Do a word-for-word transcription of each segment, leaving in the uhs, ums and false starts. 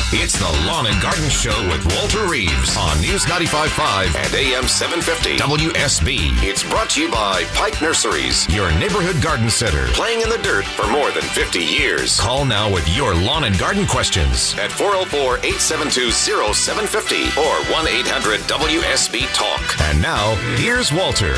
It's the Lawn and Garden Show with Walter Reeves on News ninety-five point five and A M seven fifty W S B. It's brought to you by Pike Nurseries, your neighborhood garden center, playing in the dirt for more than fifty years. Call now with your lawn and garden questions at four oh four, eight seven two, oh seven five oh or one eight hundred W S B Talk. And now, here's Walter.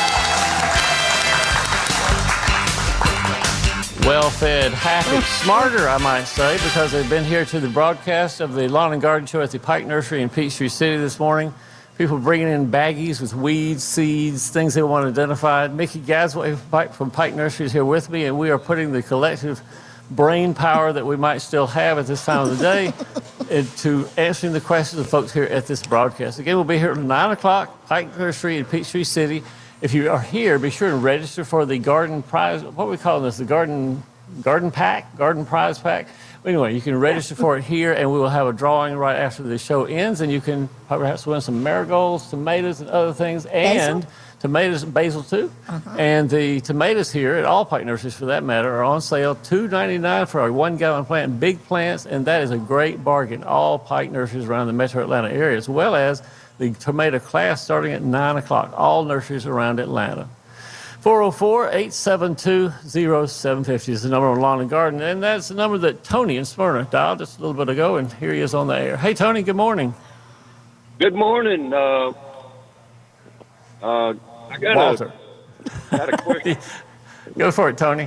Well-fed, happy, smarter, I might say, because they've been here to the broadcast of the Lawn and Garden Show at the Pike Nursery in Peachtree City this morning. People bringing in baggies with weeds, seeds, things they want identified. Mickey Gasway from Pike Nursery is here with me, and we are putting the collective brain power that we might still have at this time of the day into answering the questions of folks here at this broadcast. Again, we'll be here at nine o'clock, Pike Nursery in Peachtree City. If you are here, be sure to register for the garden prize. What are we calling this? The garden garden pack? Garden prize pack? Anyway, you can register for it here, and we will have a drawing right after the show ends, and you can perhaps win some marigolds, tomatoes, and other things, and basil? tomatoes, basil too. Uh-huh. And the tomatoes here at all Pike Nurseries, for that matter, are on sale, two ninety-nine for a one-gallon plant, big plants, and that is a great bargain. All Pike Nurseries around the metro Atlanta area, as well as the tomato class starting at nine o'clock. All nurseries around Atlanta. four oh four, eight seven two, oh seven five oh is the number on Lawn and Garden. And that's the number that Tony in Smyrna dialed just a little bit ago, and here he is on the air. Hey, Tony, good morning. Good morning. Uh, uh, I got Walter. A, got a question. Go for it, Tony.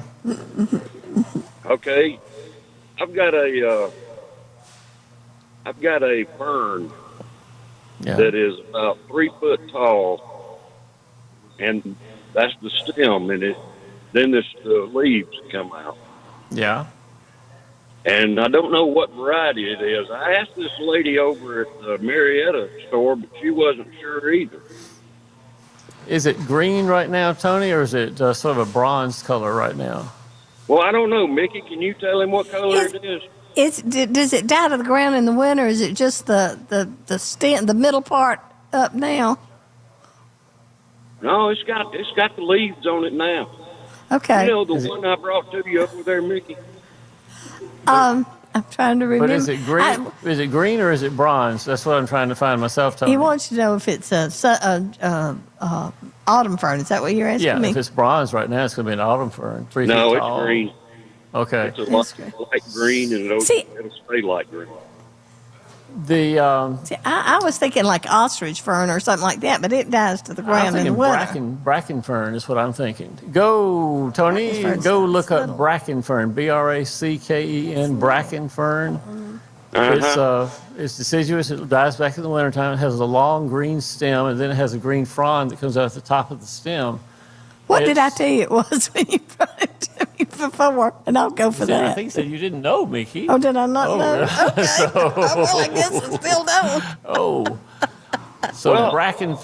Okay. I've got a, uh, I've got a fern yeah. that is about three foot tall, and that's the stem, and it then this the leaves come out. Yeah. And I don't know what variety it is. I asked this lady over at the Marietta store, but she wasn't sure either. Is it green right now, Tony, or is it uh, sort of a bronze color right now? Well, I don't know. Mickey, can you tell him what color it's, it is? It's, does it die to the ground in the winter, or is it just the, the, the, stem, the middle part up now? No, it's got it's got the leaves on it now. Okay. You know, the is one it, I brought to you over there, Mickey? Um, I'm trying to remember. But is it green? I, is it green or is it bronze? That's what I'm trying to find myself, Tony. He wants to know if it's a, a, a, a autumn fern. Is that what you're asking yeah, me? Yeah, if it's bronze right now, it's going to be an autumn fern. Three no, feet it's tall. green. Okay. It's a light, light green, and it'll, See, it'll stay light green. The um, See, I, I was thinking like ostrich fern or something like that, but it dies to the ground in the winter. Bracken, bracken fern is what I'm thinking. Go, Tony, go look up little. bracken fern, B R A C K E N, bracken fern. Uh-huh. It's uh, it's deciduous. It dies back in the wintertime. It has a long green stem, and then it has a green frond that comes out at the top of the stem. What it's, did I tell you it was when you brought it to me before? And I'll go for that. I think you said you didn't know, Mickey. Oh, did I not oh, know? Yeah. Okay. so, oh, well, I guess I still don't. Oh. So well, bracken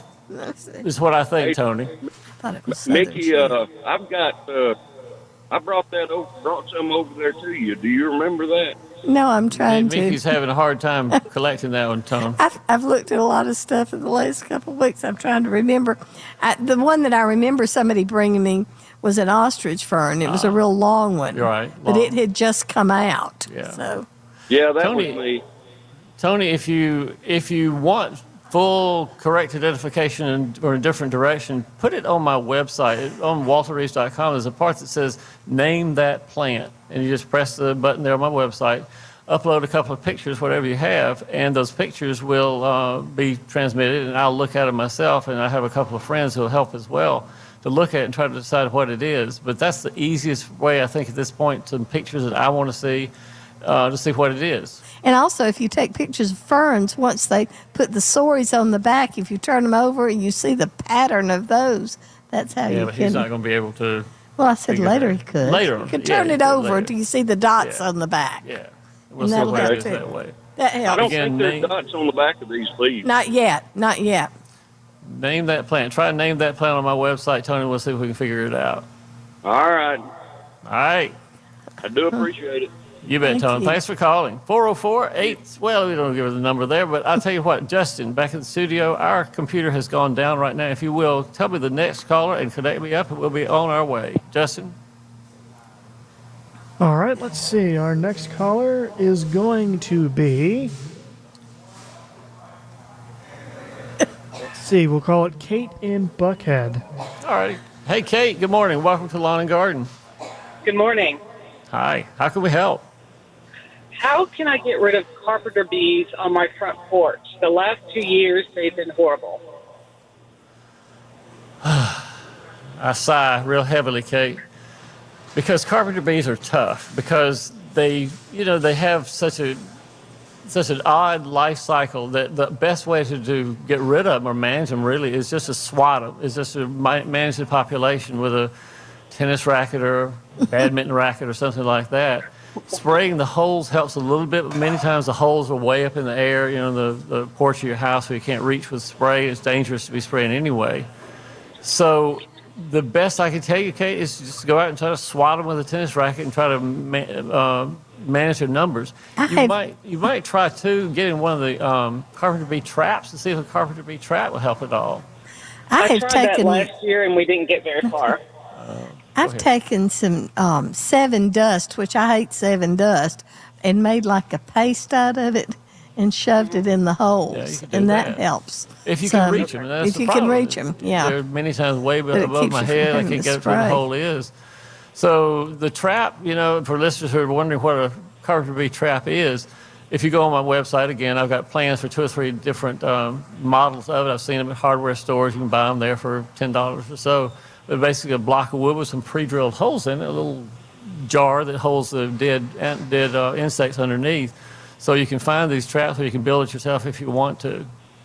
is what I think, hey, Tony. I it was Mickey, uh, I've got, uh, I brought that over, brought some over there to you. Do you remember that? No, I'm trying Mickey's to. Mickey's having a hard time collecting that one, Tom. I've, I've looked at a lot of stuff in the last couple of weeks. I'm trying to remember. I, the one that I remember somebody bringing me was an ostrich fern. It was uh, a real long one. You're right. Long. But it had just come out. Yeah. So. Yeah, that Tony, was me. Tony, if you if you want full correct identification in, or a different direction, put it on my website. On walter reeves dot com, there's a part that says name that plant. And you just press the button there on my website, upload a couple of pictures, whatever you have, and those pictures will uh, be transmitted, and I'll look at them myself, and I have a couple of friends who will help as well to look at it and try to decide what it is. But that's the easiest way, I think, at this point, to pictures that I want to see, uh, to see what it is. And also, if you take pictures of ferns, once they put the stories on the back, if you turn them over and you see the pattern of those, that's how yeah, you but can... he's not going to be able to... Well, I said later he could. Later. You could turn yeah, it over later. until you see the dots yeah. on the back. Yeah. We'll and see that'll what help it is too. that way. That helps. I don't Again, think there's name, dots on the back of these leaves. Not yet. Not yet. Name that plant. Try to name that plant on my website, Tony. We'll see if we can figure it out. All right. All right. I do appreciate it. You bet, Thank Tony. you. Thanks for calling. four oh four, eight, well, we don't give her the number there, but I'll tell you what, Justin, back in the studio, our computer has gone down right now. If you will, tell me the next caller and connect me up, and we'll be on our way. Justin? All right, let's see. Our next caller is going to be... Let's see, we'll call it Kate in Buckhead. All right. Hey, Kate, good morning. Welcome to Lawn and Garden. Good morning. Hi. How can we help? How can I get rid of carpenter bees on my front porch? The last two years, they've been horrible. I sigh real heavily, Kate, because carpenter bees are tough because they, you know, they have such a such an odd life cycle that the best way to do get rid of them or manage them really is just to swat them. Is just to ma- manage the population with a tennis racket or badminton racket or something like that. Spraying the holes helps a little bit, but many times the holes are way up in the air, you know, the, the porch of your house where you can't reach with spray. It's dangerous to be spraying anyway. So the best I can tell you, Kate, is just go out and try to swat them with a tennis racket and try to ma- uh, manage their numbers. I You have- might you might try, too, getting one of the um, carpenter bee traps to see if a carpenter bee trap will help at all. I, I have tried taken that last year, and we didn't get very far. I've taken some um, Seven Dust, which I hate Seven Dust, and made like a paste out of it and shoved it in the holes, Yeah, you can do and that, that. helps. If you can some. reach them, and that's if the you problem. can reach them, yeah. They're many times way But it above keeps my you from head. I having can't to get up to where the spray. hole is. So the trap, you know, for listeners who are wondering what a carpenter bee trap is, if you go on my website, again, I've got plans for two or three different um, models of it. I've seen them at hardware stores. You can buy them there for ten dollars or so. But basically a block of wood with some pre-drilled holes in it, a little jar that holds the dead dead uh, insects underneath. So you can find these traps or you can build it yourself if you want to.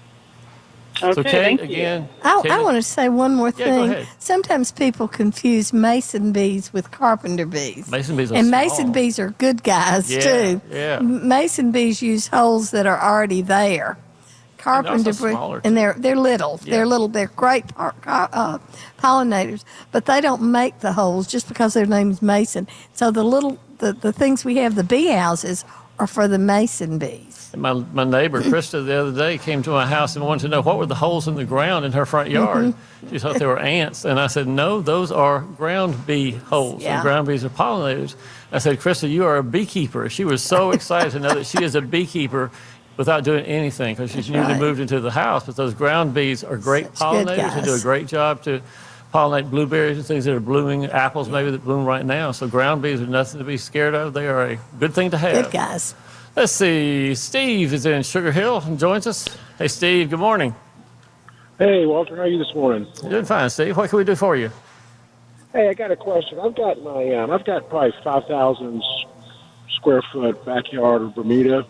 Okay, So Kate, thank you. again. I, Kate, I want to say one more Yeah, go thing. ahead. Sometimes people confuse mason bees with carpenter bees. Mason bees are and mason small. bees are good guys Yeah, too. yeah. M- Mason bees use holes that are already there. Carpenter also bee- smaller, and they're they're little. Yeah. They're little. They're great par- uh, pollinators, but they don't make the holes just because their name's Mason. So the little the, the things we have, the bee houses, are for the mason bees. My, my neighbor, Krista, the other day came to my house and wanted to know what were the holes in the ground in her front yard. Mm-hmm. She thought they were ants. And I said, no, those are ground bee holes. Yeah. And ground bees are pollinators. I said, Krista, you are a beekeeper. She was so excited to know that she is a beekeeper without doing anything because she's newly right. moved into the house. But those ground bees are great Such good pollinators. They do a guys. great job to pollinate blueberries and things that are blooming, apples maybe that bloom right now. So ground bees are nothing to be scared of. They are a good thing to have. Good guys. Let's see. Steve is in Sugar Hill and joins us. Hey, Steve, good morning. Hey, Walter, how are you this morning? You're doing fine, Steve. What can we do for you? Hey, I got a question. I've got my, um, I've got probably five thousand square foot backyard of Bermuda,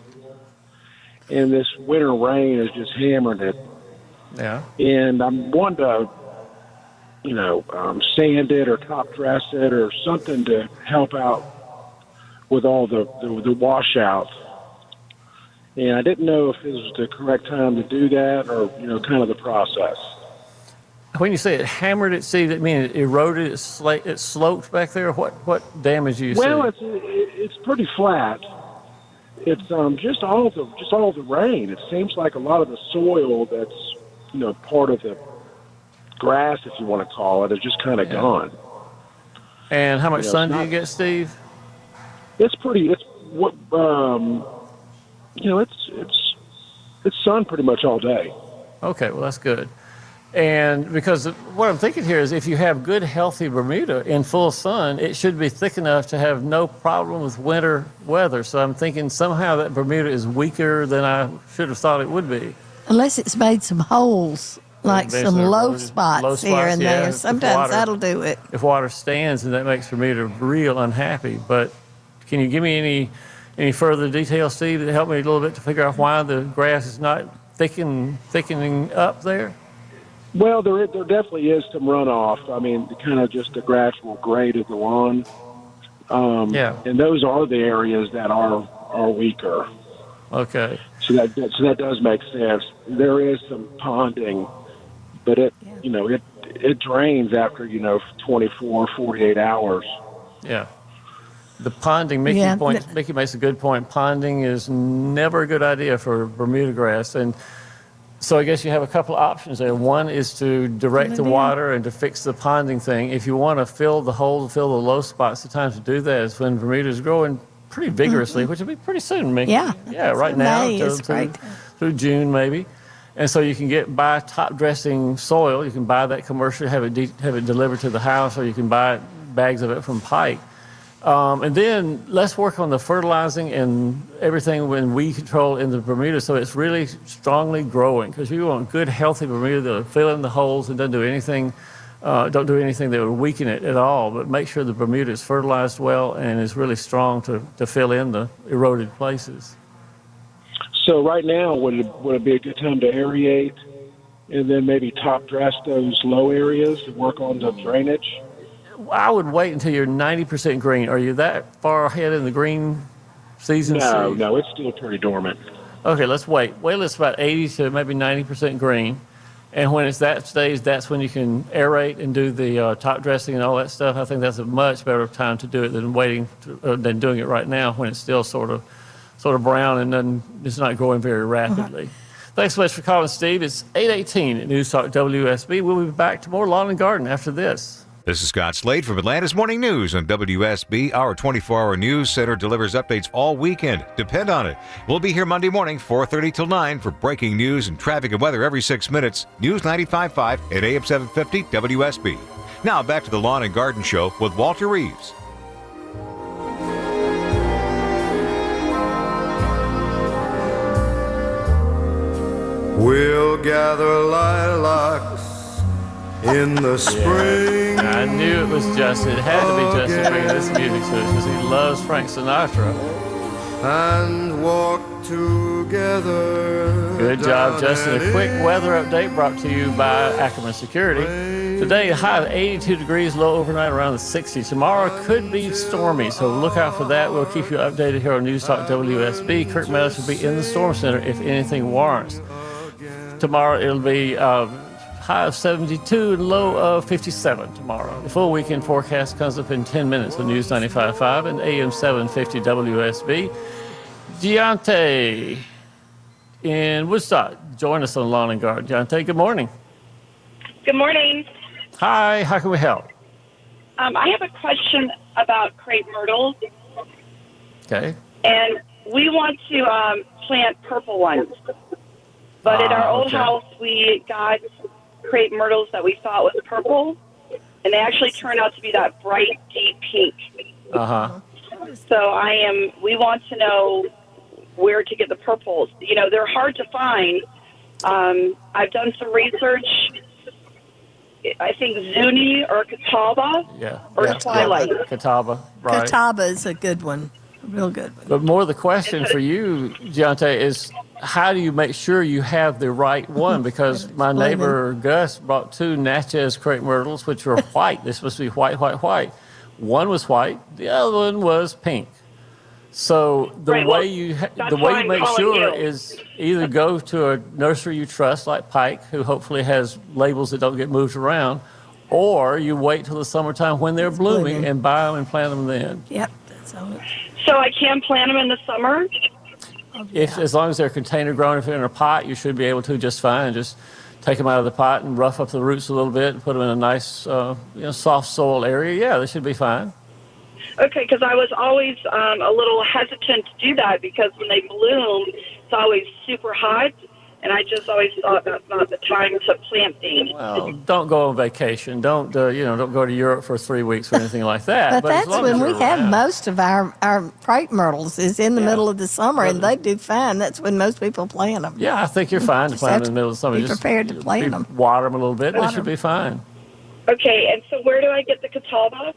and this winter rain is just hammering it. Yeah. And I'm wanting to, you know, um, sand it or top dress it or something to help out with all the, the, the washouts. And I didn't know if this was the correct time to do that or, you know, kind of the process. When you say it hammered it, Steve, that means it eroded, it, sla- it sloped back there? What what damage do you Well, see? it's it, it's pretty flat. It's um just all the just all the rain. It seems like a lot of the soil that's you know part of the grass, if you want to call it, is just kind of Yeah. gone. And how much Yeah, sun it's do you not- get, Steve? It's pretty. It's what um you know it's it's it's sun pretty much all day. Okay, well, that's good. And because what I'm thinking here is if you have good, healthy Bermuda in full sun, it should be thick enough to have no problem with winter weather. So I'm thinking somehow that Bermuda is weaker than I should have thought it would be. Unless it's made some holes, like Basically, some low eroded- spots, low here spots, and yeah, there. with Sometimes water. that'll do it. If water stands, and that makes Bermuda real unhappy. But can you give me any any further details, Steve, that help me a little bit to figure out why the grass is not thicken, thickening up there? Well, there there definitely is some runoff. I mean, kind of just the gradual grade of the lawn. Um, Yeah. And those are the areas that are are weaker. Okay. So that so that does make sense. There is some ponding, but it you know it it drains after you know twenty-four, forty-eight hours. Yeah. The ponding, Mickey Yeah. points, Mickey makes a good point. Ponding is never a good idea for Bermuda grass. And So I guess you have a couple of options there. One is to direct the water and to fix the ponding thing. If you want to fill the hole, fill the low spots, the time to do that is when Bermuda is growing pretty vigorously, mm-hmm. which will be pretty soon, maybe. Yeah. Yeah, right now. May to, is through, great. through June, maybe. And so you can get buy top dressing soil. You can buy that commercially, have it de- have it delivered to the house, or you can buy bags of it from Pike. Um, and then let's work on the fertilizing and everything when weed control in the Bermuda so it's really strongly growing, because you want good, healthy Bermuda that'll fill in the holes and doesn't do anything, uh, don't do anything that would weaken it at all. But make sure the Bermuda is fertilized well and is really strong to, to fill in the eroded places. So right now, would it, would it be a good time to aerate and then maybe top dress those low areas and work on the drainage? I would wait until you're ninety percent green. Are you that far ahead in the green season? No, season? no, it's still pretty dormant. Okay, let's wait. Wait till it's about eighty to maybe ninety percent green. And when it's that stage, that's when you can aerate and do the uh, top dressing and all that stuff. I think that's a much better time to do it than waiting to, uh, than doing it right now when it's still sort of sort of brown and then it's not growing very rapidly. Uh-huh. Thanks so much for calling, Steve. It's eight eighteen at News Talk W S B. We'll be back to more Lawn and Garden after this. This is Scott Slade from Atlanta's Morning News on W S B. Our twenty-four hour news center delivers updates all weekend. Depend on it. We'll be here Monday morning, four thirty till nine, for breaking news and traffic and weather every six minutes. News ninety-five point five at A M seven fifty W S B. Now back to the Lawn and Garden Show with Walter Reeves. We'll gather lilacs in the spring. Yeah, I knew it was Justin. It had to be Justin bringing this music to us because he loves Frank Sinatra. And walk together. Good job, Justin. A quick weather update brought to you by Ackerman Security. Today, a high of eighty-two degrees, low overnight around the sixties. Tomorrow could be stormy, so look out for that. We'll keep you updated here on News Talk W S B. Kirk Meadows will be in the Storm Center if anything warrants. Tomorrow, it'll be uh, high of seventy-two and low of fifty-seven tomorrow. The full weekend forecast comes up in ten minutes on News ninety-five point five and A M seven fifty W S B. Deontay in Woodstock, join us on Lawn and Garden. Deontay, good morning. Good morning. Hi, how can we help? Um, I have a question about crepe myrtles. Okay. And we want to um, plant purple ones. But at our Ah, old okay. house, we got crepe myrtles that we thought was purple, and they actually turned out to be that bright, deep pink. Uh-huh. So I am. We want to know where to get the purples. You know, they're hard to find. Um, I've done some research. I think Zuni or Catawba Yeah. or yeah. Twilight. Yeah. Catawba, right. Catawba is a good one, a real good one. But more the question for you, Deontay, is how do you make sure you have the right one? Because my neighbor Gus brought two Natchez crepe myrtles, which were white. They're supposed to be white, white, white. One was white. The other one was pink. So the Right, way well, you ha- that's the why way you I'm make calling sure you. is either go to a nursery you trust, like Pike, who hopefully has labels that don't get moved around, or you wait till the summertime when they're blooming blooming. and buy them and plant them then. Yep, that's all it. So I can plant them in the summer? If, as long as they're container grown, if they're in a pot, you should be able to just fine. Just take them out of the pot and rough up the roots a little bit and put them in a nice, uh, you know, soft soil area. Yeah, they should be fine. Okay, because I was always um, a little hesitant to do that because when they bloom, it's always super hot, and I just always thought that's not the time to plant things. Well, don't go on vacation. Don't, uh, you know, don't go to Europe for three weeks or anything like that. But, as that's long when as we you're have around. most of our, our crepe myrtles is in the Yeah. middle of the summer, and they do fine. That's when most people plant them. Yeah, I think you're fine to Just plant have them in the middle of summer. be Just prepared to plant be- them. Water them a little bit. They Water should 'em. be fine. Okay, and so where do I get the Catawba?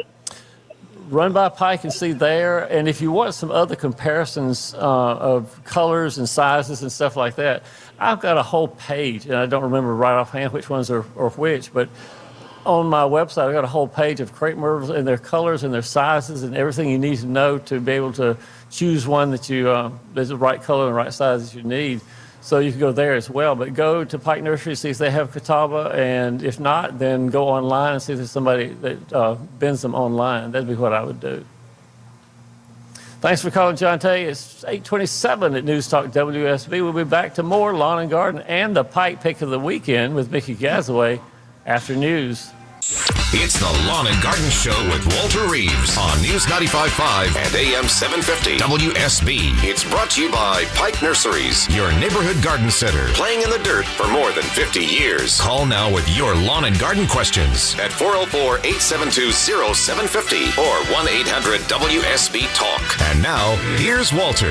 Run by Pike and see there. And if you want some other comparisons uh, of colors and sizes and stuff like that, I've got a whole page, and I don't remember right offhand which ones are or which, but on my website, I've got a whole page of crepe myrtles and their colors and their sizes and everything you need to know to be able to choose one that you uh, that's the right color and right size that you need. So you can go there as well. But go to Pike Nursery, see if they have Catawba, and if not, then go online and see if there's somebody that uh, bends them online. That'd be what I would do. Thanks for calling, John Tay. It's eight twenty-seven at News Talk W S B. We'll be back to more Lawn and Garden and the Pike Pick of the Weekend with Mickey Gazaway after news. It's the Lawn and Garden Show with Walter Reeves on News ninety-five point five and A M seven fifty W S B. It's brought to you by Pike Nurseries, your neighborhood garden center, playing in the dirt for more than fifty years. Call now with your lawn and garden questions at four oh four, eight seven two, oh seven five oh or one eight hundred W S B Talk. And now, here's Walter.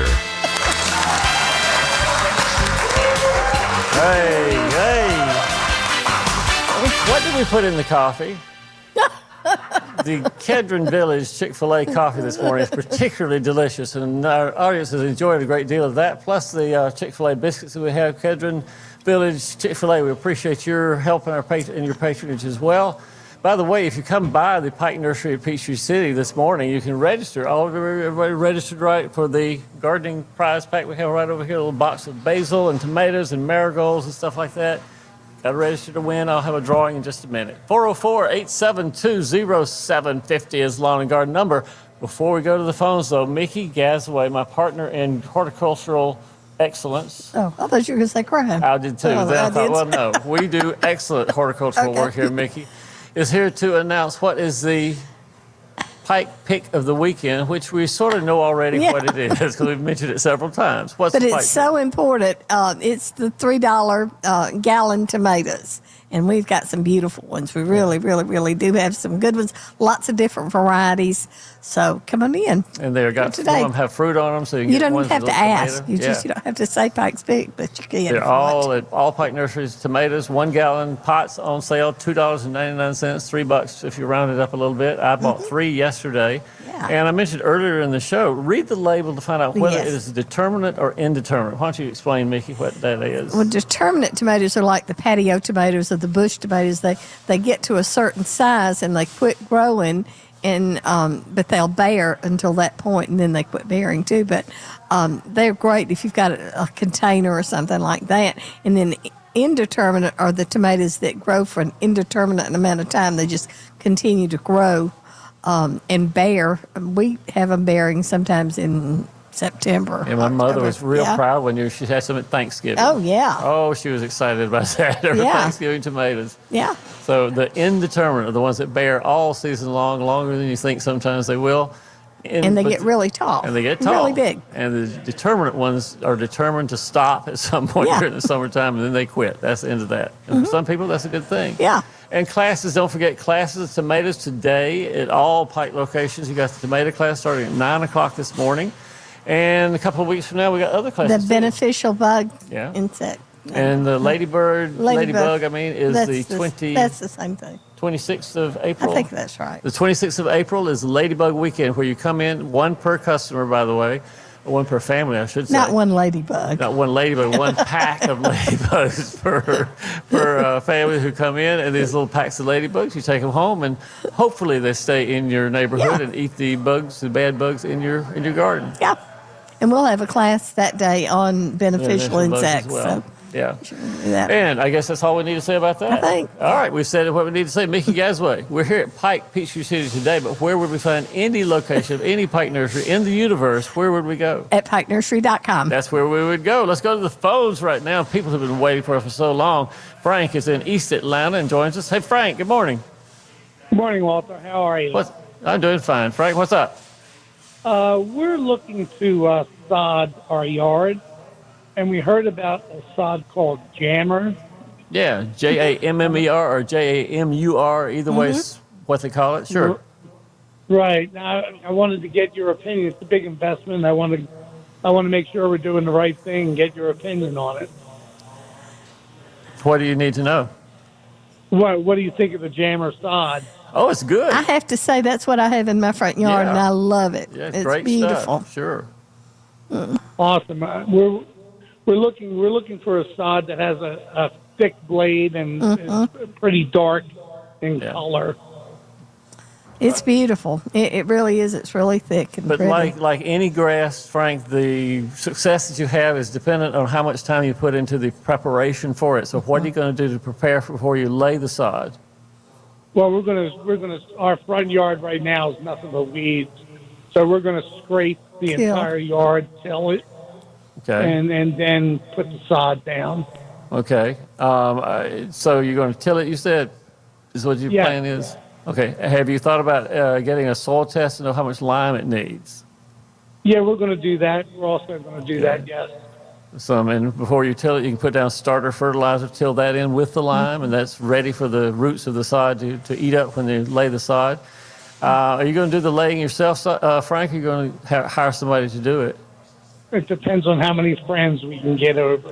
Hey, hey. What did we put in the coffee? The Kedron Village Chick-fil-A coffee this morning is particularly delicious, and our audience has enjoyed a great deal of that, plus the uh, Chick-fil-A biscuits that we have. Kedron Village Chick-fil-A, we appreciate your help and, our pat- and your patronage as well. By the way, if you come by the Pike Nursery at Peachtree City this morning, you can register. All of everybody registered right for the gardening prize pack we have right over here, a little box of basil and tomatoes and marigolds and stuff like that. Got to register to win. I'll have a drawing in just a minute. four oh four, eight seven two, oh seven five oh is Lawn and Garden number. Before we go to the phones, though, Mickey Gazaway, my partner in horticultural excellence. Oh, I thought you were going to say crime. I did too. Oh, then I, I thought, did. well, no, we do excellent horticultural Okay. work here, Mickey. Is here to announce what is the Pike Pick of the Weekend, which we sort of know already Yeah. what it is because we've mentioned it several times. What's But the it's Pike so important. Uh, it's the three dollar uh, gallon tomatoes. And we've got some beautiful ones. We really, really, really do have some good ones. Lots of different varieties. So come on in. And they've got some of today. them have fruit on them, so you can You get don't ones even have with to little ask. tomato. You Yeah. just you don't have to say Pike's Peak, but you can. They're if you all want. at all Pike Nurseries tomatoes, one gallon pots on sale, two dollars and ninety nine cents, three bucks if you round it up a little bit. I bought Mm-hmm. three yesterday, Yeah. and I mentioned earlier in the show. Read the label to find out whether Yes. it is determinate or indeterminate. Why don't you explain, Mickey, what that is? Well, determinate tomatoes are like the patio tomatoes or the bush tomatoes. They they get to a certain size and they quit growing, and um, but they'll bear until that point, and then they quit bearing too. But um, they're great if you've got a, a container or something like that. And then indeterminate are the tomatoes that grow for an indeterminate amount of time. They just continue to grow um, and bear. We have them bearing sometimes in September. And my mother October. was real Yeah. proud when you, she had some at Thanksgiving. Oh, yeah. Oh, she was excited about that. Her Yeah. Thanksgiving tomatoes. Yeah. So the indeterminate are the ones that bear all season long, longer than you think sometimes they will. And they but- get really tall. And they get tall. Really big. And the determinate ones are determined to stop at some point Yeah. during the summertime, and then they quit. That's the end of that. And for some people, that's a good thing. Yeah. And classes, don't forget classes of tomatoes today at all Pike locations. You got the tomato class starting at nine o'clock this morning. And a couple of weeks from now, we got other The classes. too. beneficial bug Yeah. insect. And the ladybird, ladybug, I mean, is that's the twenty, That's the same thing. twenty-sixth of I April. think that's right. The twenty-sixth of April is the Ladybug Weekend, where you come in, one per customer, by the way, or one per family, I should say. Not one ladybug. Not one ladybug, one pack of ladybugs per, per uh, family who come in, and these little packs of ladybugs, you take them home, and hopefully they stay in your neighborhood Yeah. and eat the bugs, the bad bugs in your in your garden. Yeah. And we'll have a class that day on beneficial Beneficial bugs as insects. well. So Yeah. do that. And I guess that's all we need to say about that. I think. All right, we've said what we need to say. Mickey Gazaway, we're here at Pike, Peachtree City today, but where would we find any location of any Pike nursery in the universe? Where would we go? At pike nursery dot com. That's where we would go. Let's go to the phones right now. People have been waiting for us for so long. Frank is in East Atlanta and joins us. Hey, Frank, good morning. Good morning, Walter. How are you? What's, I'm doing fine. Frank, what's up? Uh, we're looking to uh, sod our yard, and we heard about a sod called Jammer. Yeah, J A M M E R or J A M U R, either way Mm-hmm. is what they call it. Sure. Right. Now, I wanted to get your opinion. It's a big investment. I want to, I want to make sure we're doing the right thing and get your opinion on it. What do you need to know? What What do you think of the Jammer sod? Oh, it's good. I have to say that's what I have in my front yard, Yeah. and I love it. Yeah, it's, it's great beautiful. stuff. Sure. Awesome. Uh, we're we're looking we're looking for a sod that has a, a thick blade and Mhm. is pretty dark in Yeah. color. It's beautiful. It, it really is. It's really thick and But pretty. like like any grass, Frank, the success that you have is dependent on how much time you put into the preparation for it. So what are you going to do to prepare before you lay the sod? Well, we're gonna we're gonna our front yard right now is nothing but weeds, So we're going to scrape the Till. entire yard, till it, Okay. and, and then put the sod down. Okay. Um, uh, so you're going to till it, you said, is what your Yeah. plan is? Okay. Have you thought about uh, getting a soil test to know how much lime it needs? Yeah, we're going to do that. We're also going to do that, yes. Some, and before you till it, you can put down starter fertilizer, till that in with the lime, and that's ready for the roots of the sod to, to eat up when they lay the sod. Uh, are you going to do the laying yourself, uh, Frank? Or are you going to ha- hire somebody to do it? It depends on how many friends we can get over.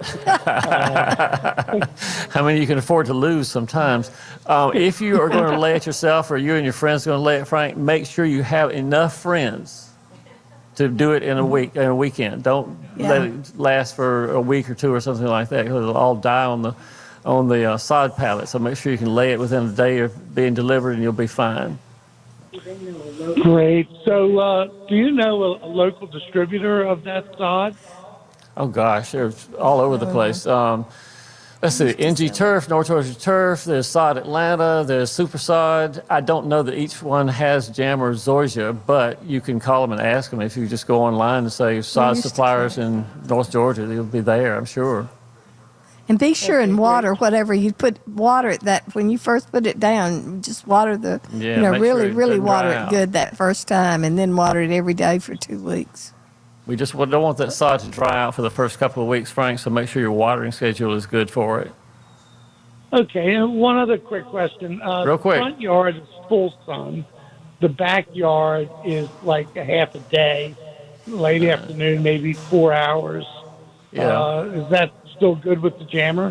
How many you can afford to lose sometimes. Um, if you are going to lay it yourself, or you and your friends are going to lay it, Frank, make sure you have enough friends to do it in a week, in a weekend. Don't Yeah. let it last for a week or two or something like that, because it'll all die on the on the uh, sod pallet. So make sure you can lay it within a day of being delivered, and you'll be fine. Great. So, uh, do you know a, a local distributor of that sod? Oh gosh, they're all over the place. Um, let's see, N G Turf, North Georgia Turf. There's Sod Atlanta. There's Super Sod. I don't know that each one has Jam or Zorgia, but you can call them and ask them. If you just go online and say sod used to suppliers in North Georgia, they'll be there, I'm sure. And be sure and water whatever you put. Water it that when you first put it down. Just water the. Yeah, you know, make really, sure it really doesn't water dry it out. good that first time, and then water it every day for two weeks. We just don't want that sod to dry out for the first couple of weeks, Frank. So make sure your watering schedule is good for it. Okay, and one other quick question. Uh, Real quick. The front yard is full sun. The backyard is like a half a day, late afternoon, maybe four hours. Yeah. Uh, is that still good with the jammer?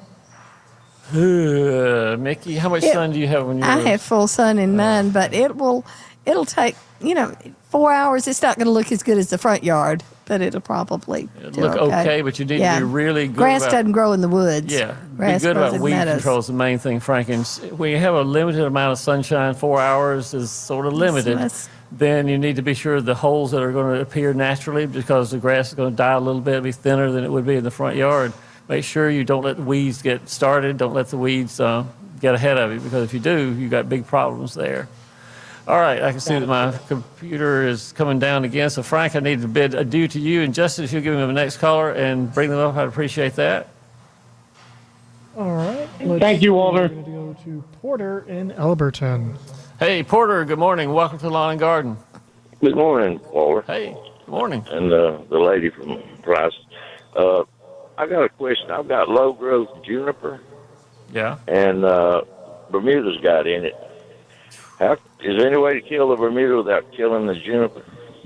Uh, Mickey, how much It- sun do you have when you're? I have full sun in mine, but it will. It'll take you know four hours. It's not going to look as good as the front yard, but it'll probably It'll do look okay, but you need to be really good Grass about- doesn't grow in the woods. Yeah, Grass be good grows about in weed meadows. control is the main thing, Frank. And s- when you have a limited amount of sunshine, four hours is sort of limited. that's- Then you need to be sure the holes that are going to appear naturally, because the grass is going to die a little bit, be thinner than it would be in the front yard. Make sure you don't let the weeds get started. Don't let the weeds uh, get ahead of you, because if you do, you got big problems there. All right, I can see that my computer is coming down again. So, Frank, I need to bid adieu to you. And Justin, if you'll give me the next caller and bring them up, I'd appreciate that. All right. let's Thank you, see. Walter. We're going to go to Porter in Alberton. Hey, Porter, good morning. Welcome to Lawn and Garden. Good morning, Walter. Hey, good morning. And uh, the lady from Price. Uh, I got a question. I've got low growth juniper, Yeah. and uh, Bermuda's got in it. How is there any way to kill the Bermuda without killing the juniper?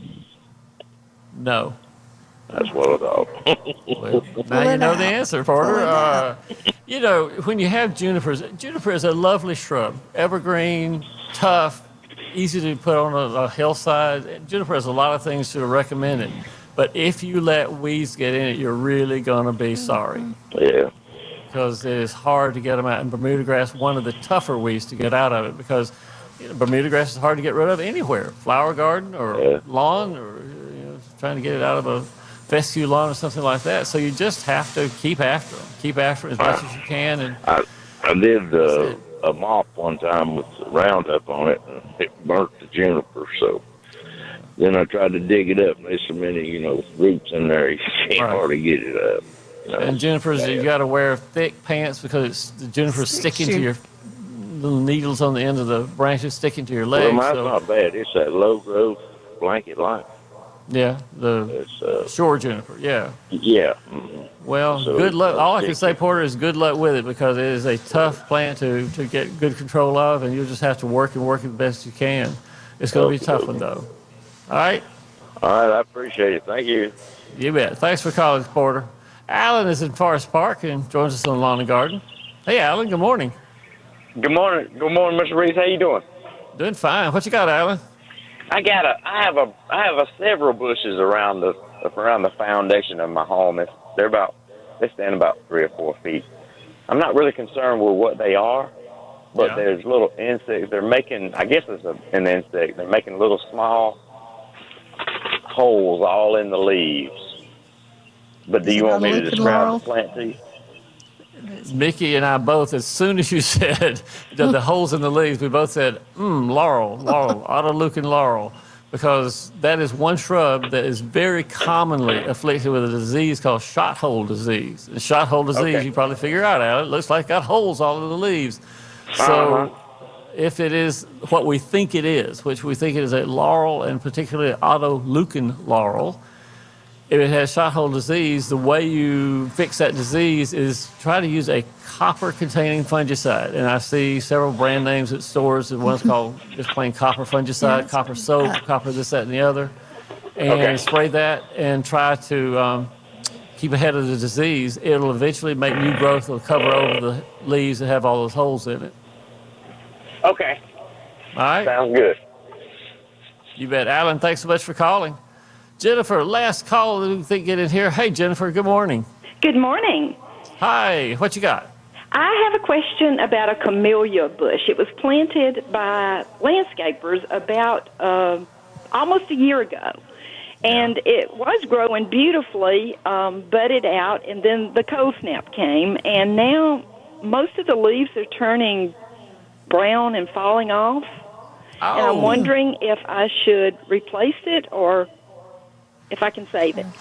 No. That's what I thought. Well, now you know the answer, Porter. Uh, you know, when you have junipers, juniper is a lovely shrub, evergreen, tough, easy to put on a, a hillside. Juniper has a lot of things to recommend it. But if you let weeds get in it, you're really going to be sorry. Yeah. Because it is hard to get them out. And Bermuda grass, one of the tougher weeds to get out of it, because you know, Bermuda grass is hard to get rid of anywhere. Flower garden or Yeah. lawn, or you know, trying to get it out of a fescue lawn or something like that. So you just have to keep after them. Keep after them as much as you can. And I, I did uh, a mop one time with Roundup on it, and it burnt the juniper. So then I tried to dig it up, and there's so many, you know, roots in there, you can't Right. hardly get it up. You know? And junipers, you got to wear thick pants, because it's, the juniper's sticking to your little needles on the end of the branches, sticking to your legs. Well, mine's so, not bad. It's that low growth blanket line. yeah, the It's, uh, shore juniper. Yeah. yeah. mhm. Well, So good it's, luck. uh, All I can sticky. say, Porter, is good luck with it, because it is a tough plant to, to get good control of, and you'll just have to work and work it the best you can. It's going to be a tough one, though. All right? All right, I appreciate it. Thank you. You bet. Thanks for calling, Porter. Alan is in Forest Park and joins us on Lawn and Garden. Hey, Alan, good morning. Good morning. Good morning, Mister Reese. How you doing? Doing fine. What you got, Alan? I got a. I have a. I have a several bushes around the around the foundation of my home. It's, they're about. They stand about three or four feet. I'm not really concerned with what they are, but Yeah. there's little insects. They're making. I guess it's a, an insect. They're making little small holes all in the leaves. But do Is you it want me to Luke and describe Laurel? the plant to you? Mickey and I both, as soon as you said the, the holes in the leaves, we both said, mm, laurel, laurel, autolucan laurel. because that is one shrub that is very commonly afflicted with a disease called shot hole disease. And shot hole disease, Okay. you probably figure out, Al, it looks like it got holes all in the leaves. So Uh-huh. if it is what we think it is, which we think it is a laurel and particularly autoleucin laurel, if it has shot hole disease, the way you fix that disease is try to use a copper-containing fungicide. And I see several brand names at stores. One's called just plain copper fungicide, Yes. copper soap, copper this, that, and the other. And Okay. spray that and try to um, keep ahead of the disease. It'll eventually make new growth. It'll cover over the leaves that have all those holes in it. Okay. All right? Sounds good. You bet. Alan, thanks so much for calling. Jennifer, last call that we think get in here. Hey, Jennifer, good morning. Good morning. Hi, what you got? I have a question about a camellia bush. It was planted by landscapers about uh, almost a year ago. And it was growing beautifully, um, budded out, and then the cold snap came. And now most of the leaves are turning brown and falling off. Oh. And I'm wondering if I should replace it or if I can save it.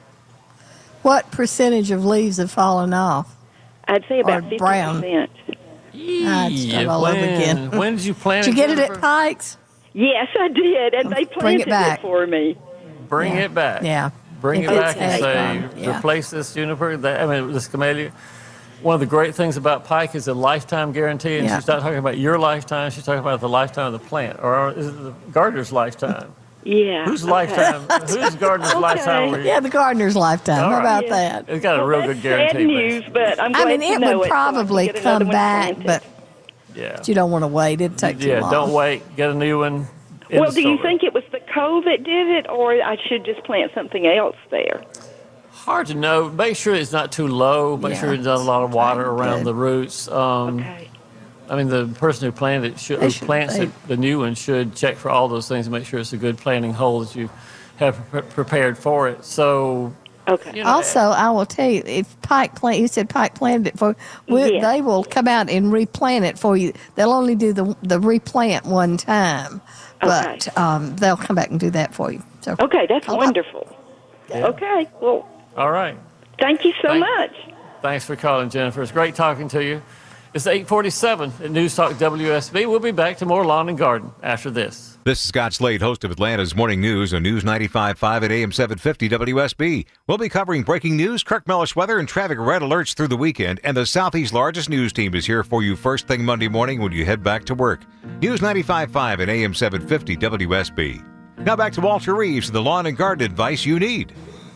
What percentage of leaves have fallen off? I'd say about Or fifty brown. percent. I'd start all over again. When did you plant Did you it, get it at Jennifer? Pikes? Yes, I did, and they Bring it planted back. it for me. Bring Yeah. it back. Yeah. Bring If it it's back and egg say, farm, yeah. replace this juniper, that, I mean, this camellia. One of the great things about Pike is a lifetime guarantee, and Yeah. she's not talking about your lifetime, she's talking about the lifetime of the plant, or is it the gardener's lifetime? Yeah. Whose okay. lifetime? Whose gardener's Okay. lifetime were you? Yeah, the gardener's lifetime. All How right. about Yeah. that? It's got a Well, real that's good guarantee. sad news, but I'm I glad mean, to it know would it so I can probably get another come one back, planted. but Yeah. you don't want to wait. It'd take too Yeah, long. don't wait. Get a new one. in Well, the do you store. think it was the cold that did it, or I should just plant something else there? Hard to know. Make sure it's not too low. Make Yeah. sure there's not a lot of water around Good. the roots. Um, Okay. I mean, the person who planted it, should, They who should- plants they- it, the new one, should check for all those things and make sure it's a good planting hole that you have pre- prepared for it. So, Okay. you know, Also, I will tell you, if Pike plant, you said Pike planted it for, we, Yes. they will come out and replant it for you. They'll only do the the replant one time, but um, they'll come back and do that for you. So Okay, that's Call up. wonderful. Okay, well, all right. thank you so Thank- much. Thanks for calling, Jennifer. It's great talking to you. It's eight forty-seven at News Talk W S B. We'll be back to more Lawn and Garden after this. This is Scott Slade, host of Atlanta's Morning News on News ninety-five point five at A M seven fifty W S B. We'll be covering breaking news, Kirk Mellish weather, and traffic red alerts through the weekend. And the Southeast's largest news team is here for you first thing Monday morning when you head back to work. News ninety-five point five at A M seven fifty W S B. Now back to Walter Reeves, the lawn and garden advice you need.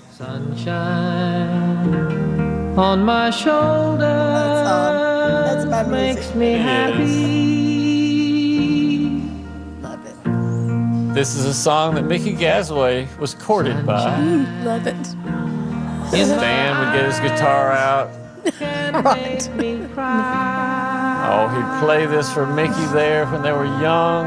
Sunshine on my shoulder That's, um, that's my music. makes me happy. Love it. This is a song that Mickey Gasaway was courted by. Love it. Stan would get his guitar out. Right. Me cry. Oh, he'd play this for Mickey there when they were young.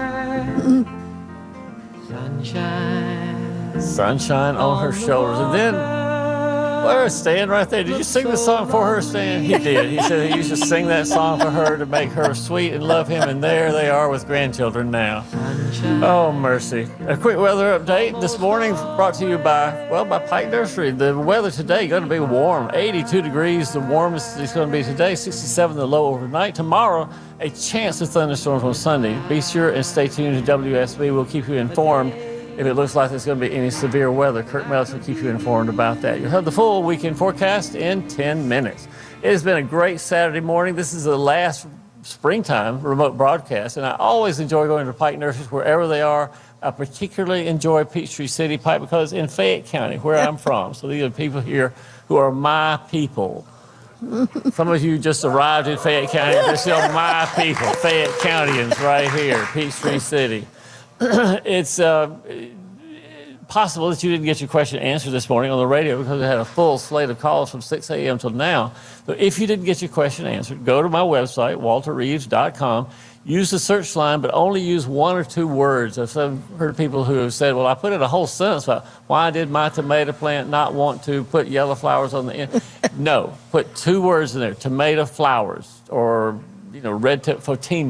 Sunshine. Sunshine on her shoulders. And then, where Stan right there? Did you sing the song for her, Stan? He did. He said he used to sing that song for her to make her sweet and love him. And there they are with grandchildren now. Oh, mercy. A quick weather update this morning brought to you by, well, by Pike Nursery. The weather today going to be warm. eighty-two degrees, the warmest it's going to be today. sixty-seven the low overnight. Tomorrow, a chance of thunderstorms on Sunday. Be sure and stay tuned to W S B. We'll keep you informed if it looks like there's going to be any severe weather. Kirk Mellish will keep you informed about that. You'll have the full weekend forecast in ten minutes. It has been a great Saturday morning. This is the last springtime remote broadcast, and I always enjoy going to Pike Nurseries wherever they are. I particularly enjoy Peachtree City Pike because in Fayette County, where I'm from, so these are people here who are my people. Some of you just arrived in Fayette County. They're still my people, Fayette Countyans right here, Peachtree City. It's uh, possible that you didn't get your question answered this morning on the radio because we had a full slate of calls from six a.m. till now. So if you didn't get your question answered, go to my website, walter reeves dot com. Use the search line, but only use one or two words. I've heard people who have said, well, I put in a whole sentence about why did my tomato plant not want to put yellow flowers on the end. No, put two words in there, tomato flowers or, you know, red tip photinia.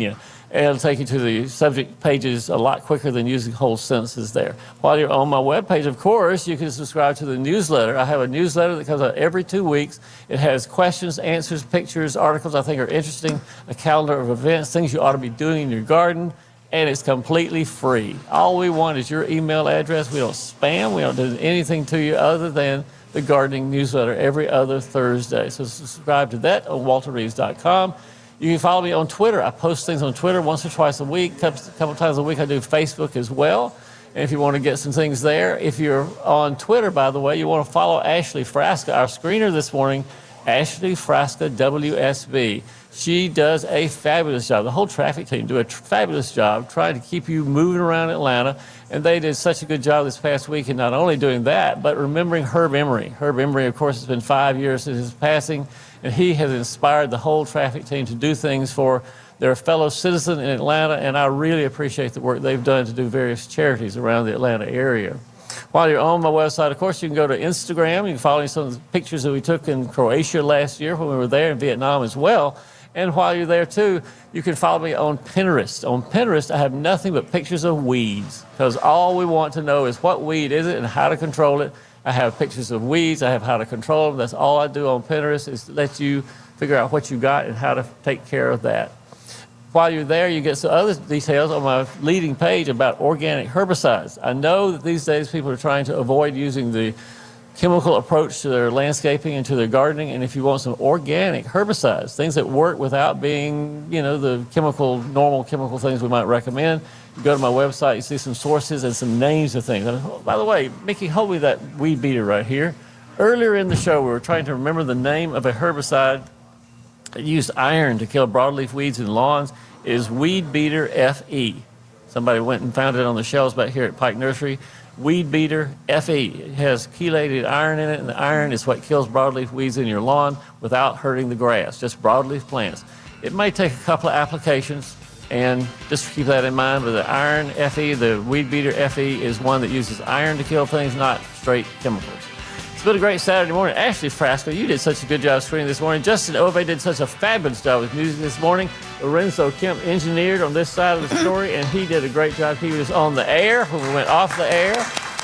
and it'll take you to the subject pages a lot quicker than using whole sentences there. While you're on my webpage, of course, you can subscribe to the newsletter. I have a newsletter that comes out every two weeks. It has questions, answers, pictures, articles I think are interesting, a calendar of events, things you ought to be doing in your garden, and it's completely free. All we want is your email address. We don't spam. We don't do anything to you other than the gardening newsletter every other Thursday. So subscribe to that on walter reeves dot com. You can follow me on Twitter. I post things on Twitter once or twice a week. A couple times a week I do Facebook as well. And if you want to get some things there, if you're on Twitter, by the way, you want to follow Ashley Frasca, our screener this morning, Ashley Frasca W S B. She does a fabulous job. The whole traffic team do a tr- fabulous job trying to keep you moving around Atlanta. And they did such a good job this past week in not only doing that, but remembering Herb Emery. Herb Emery, of course, it's been five years since his passing, and he has inspired the whole traffic team to do things for their fellow citizen in Atlanta, and I really appreciate the work they've done to do various charities around the Atlanta area. While you're on my website, of course, you can go to Instagram. You can follow some of the pictures that we took in Croatia last year when we were there, in Vietnam as well. And while you're there, too, you can follow me on Pinterest. On Pinterest, I have nothing but pictures of weeds, because all we want to know is what weed is it and how to control it. I have pictures of weeds. I have how to control them. That's all I do on Pinterest, is to let you figure out what you got and how to take care of that. While you're there, you get some other details on my leading page about organic herbicides. I know that these days people are trying to avoid using the chemical approach to their landscaping and to their gardening, and if you want some organic herbicides, things that work without being, you know, the chemical, normal chemical things we might recommend, you go to my website, you see some sources and some names of things. And, oh, by the way, Mickey, hold me that weed beater right here. Earlier in the show, we were trying to remember the name of a herbicide that used iron to kill broadleaf weeds in lawns. It is Weed Beater F E. Somebody went and found it on the shelves back here at Pike Nursery. Weed Beater F E. It has chelated iron in it, and the iron is what kills broadleaf weeds in your lawn without hurting the grass, just broadleaf plants. It may take a couple of applications, and just keep that in mind, but the iron F E, the Weed Beater F E, is one that uses iron to kill things, not straight chemicals. It's been a great Saturday morning. Ashley Frasca, you did such a good job screening this morning. Justin Ove did such a fabulous job with music this morning. Lorenzo Kemp engineered on this side of the story, and he did a great job keeping us on the air when we went off the air.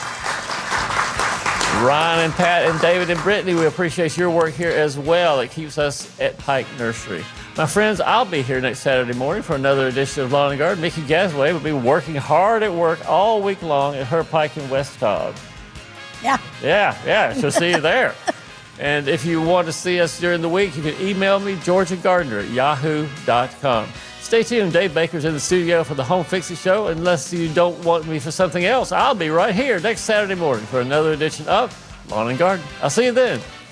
Ryan and Pat and David and Brittany, we appreciate your work here as well. It keeps us at Pike Nursery. My friends, I'll be here next Saturday morning for another edition of Lawn and Garden. Mickey Gasway will be working hard at work all week long at her Pike in West Cobb. Yeah. Yeah, yeah. She'll see you there. And if you want to see us during the week, you can email me, Georgia Gardner at yahoo dot com. Stay tuned. Dave Baker's in the studio for the Home Fix-It Show. Unless you don't want me for something else, I'll be right here next Saturday morning for another edition of Lawn and Garden. I'll see you then.